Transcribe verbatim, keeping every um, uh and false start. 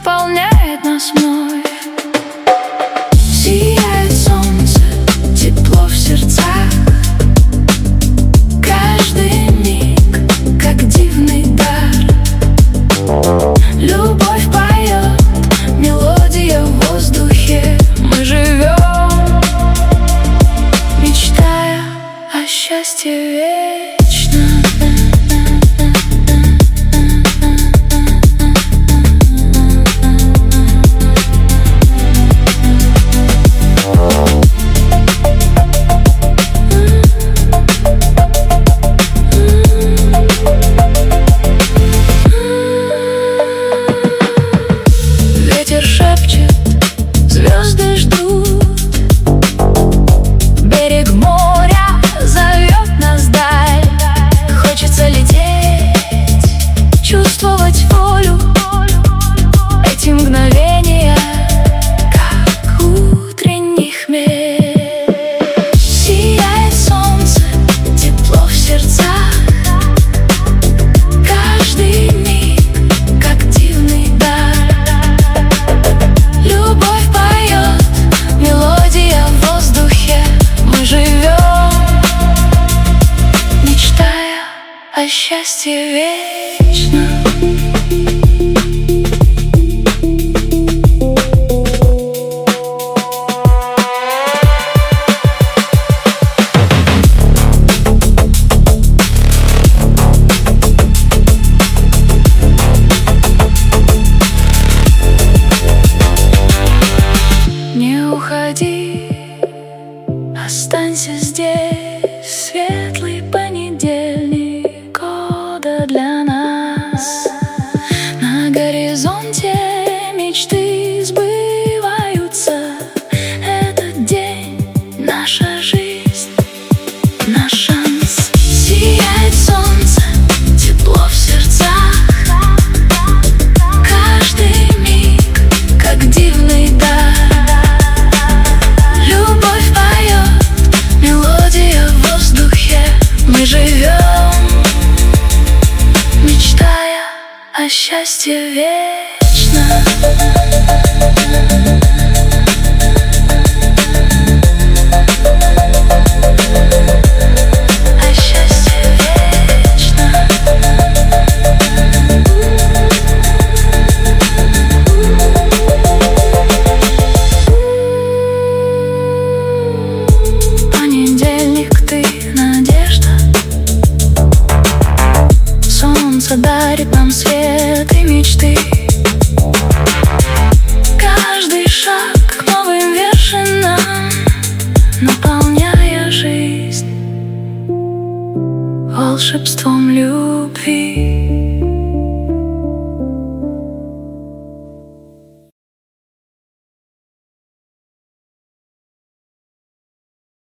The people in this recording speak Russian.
наполняет нас вновь. Сияет солнце, тепло в сердцах, каждый миг, как дивный дар. Любовь поет, мелодия в воздухе. Мы живем, мечтая о счастье вечно. Ветер шепчет, звезды ждут, берег моря зовет нас вдаль. Хочется лететь, чувствовать волю, эти мгновения, как утренний хмель. Сияет солнце, тепло в сердцах, каждый миг, как дивный дар. Любовь поет, мелодия в воздухе. Мы живем, мечтая о счастье вечно. Не уходи, останься здесь. Светлый понедельник года для нас. На горизонте мечты сбываются. Этот день — наша жизнь, наш шанс. Сияет солнце, тепло в сердцах, каждый миг, как дивный дар. Любовь поет, мелодия в воздухе. Мы живем, мечтая о счастье вечно. О счастье вечно. Понедельник, ты надежда. Солнце дарит нам свет и мечты. Каждый шаг к новым вершинам, наполняя жизнь волшебством любви.